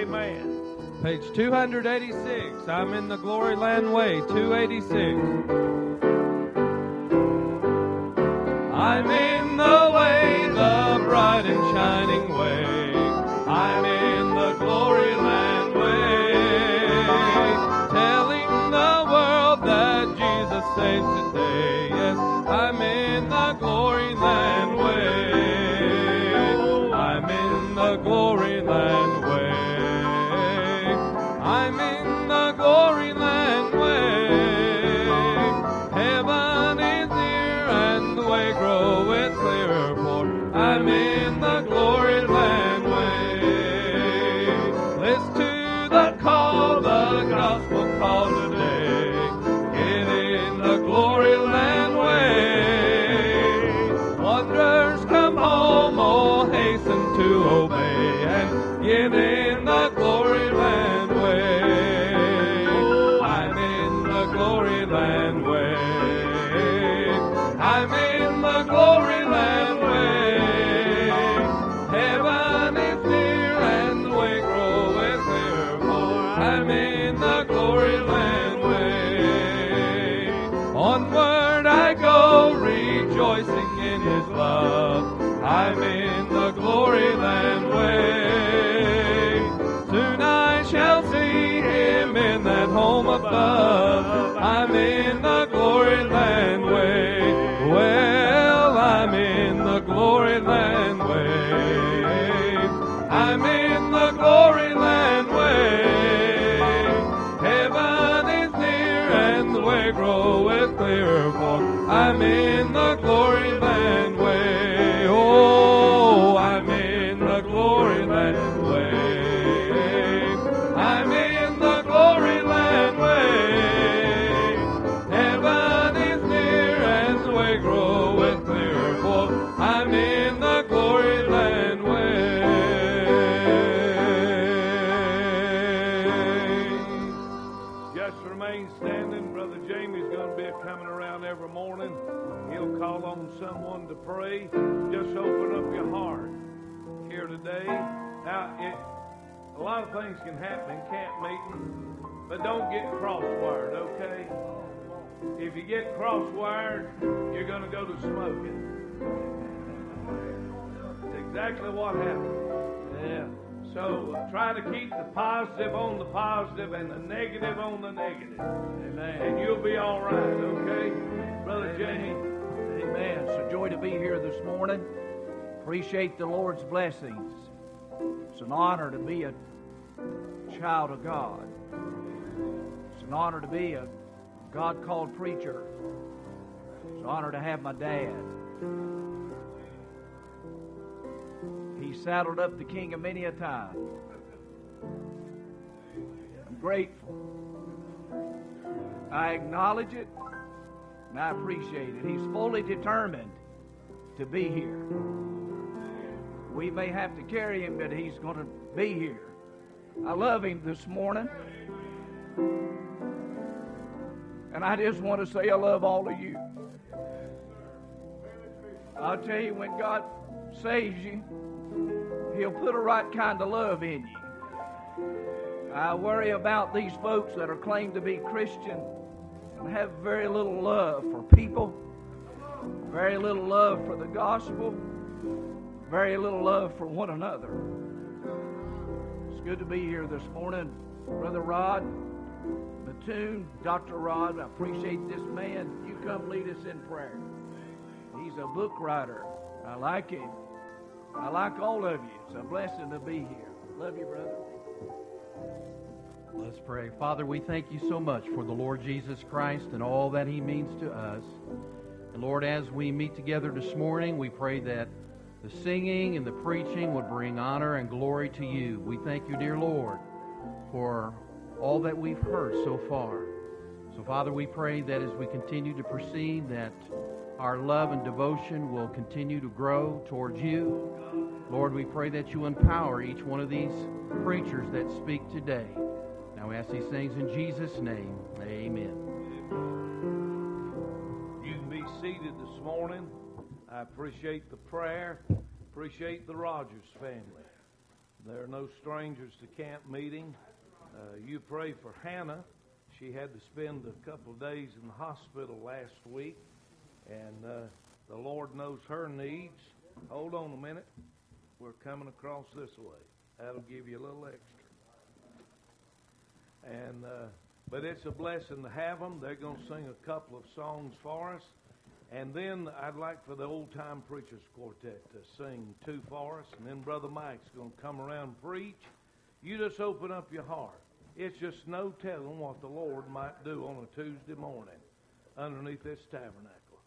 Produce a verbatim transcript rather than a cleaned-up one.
Amen. Page two eighty-six. I'm in the Glory Land Way, two eighty-six. I'm in the way, the bright and shining way. I'm in the Glory Land way. Telling the world that Jesus saved today. Yes, I'm in the Glory Land way. I'm in the Glory Land way. I'm in the Glory Land way. Heaven is near and the way groweth clearer, for I'm in the Glory Land way. Listen to the call, the gospel call today. Get in the Glory Land way. Wanderers come home, oh hasten to obey and get in the Glory Land way. I'm in the Glory Land way. I'm in the Glory Land way. Heaven is near and the way groweth clear, for I'm in the Glory Land way. Onward I go, rejoicing in His love. I'm in the Glory Land way. Soon I shall see Him in that home above. I'm in the Glory Land way. Well, I'm in the Glory Land way. I'm in the Glory Land way. Heaven is near and the way groweth clearer, for I'm in the Glory Land way. Oh, I'm in the Glory Land way. I'm in the Glory Land way. Heaven is near and the way groweth clearer, for I'm in the Glory Land way. Just remain standing. Brother Jamie's going to be coming around every morning. He'll call on someone to pray. Just open up your heart here today. Now, it, a lot of things can happen in camp meeting, but don't get cross-wired, okay? If you get cross-wired, you're going to go to smoking. That's exactly what happened. Yeah. So uh, try to keep the positive on the positive and the negative on the negative. Amen. And you'll be all right, okay? Brother Jamie. Amen. It's a joy to be here this morning. Appreciate the Lord's blessings. It's an honor to be a child of God. It's an honor to be a God-called preacher. It's an honor to have my dad. He saddled up the king of many a time. I'm grateful. I acknowledge it, and I appreciate it. He's fully determined to be here. We may have to carry him, but he's going to be here. I love him this morning. And I just want to say I love all of you. I'll tell you, when God saves you, He'll put a right kind of love in you. I worry about these folks that are claimed to be Christian and have very little love for people, very little love for the gospel, very little love for one another. It's good to be here this morning. Brother Rod Mattoon, Doctor Rod, I appreciate this man. You come lead us in prayer. He's a book writer. I like him. I like all of you. It's a blessing to be here. Love you, brother. Let's pray. Father, we thank you so much for the Lord Jesus Christ and all that He means to us. And Lord, as we meet together this morning, we pray that the singing and the preaching would bring honor and glory to you. We thank you, dear Lord, for all that we've heard so far. So, Father, we pray that as we continue to proceed, that our love and devotion will continue to grow towards you. Lord, we pray that you empower each one of these preachers that speak today. Now we ask these things in Jesus' name. Amen. You can be seated this morning. I appreciate the prayer. Appreciate the Rogers family. There are no strangers to camp meeting. Uh, you pray for Hannah. She had to spend a couple of days in the hospital last week, and uh, the Lord knows her needs. Hold on a minute. We're coming across this way. That'll give you a little extra. And uh, but it's a blessing to have them. They're going to sing a couple of songs for us. And then I'd like for the Old Time Preachers Quartet to sing two for us. And then Brother Mike's going to come around and preach. You just open up your heart. It's just no telling what the Lord might do on a Tuesday morning underneath this tabernacle.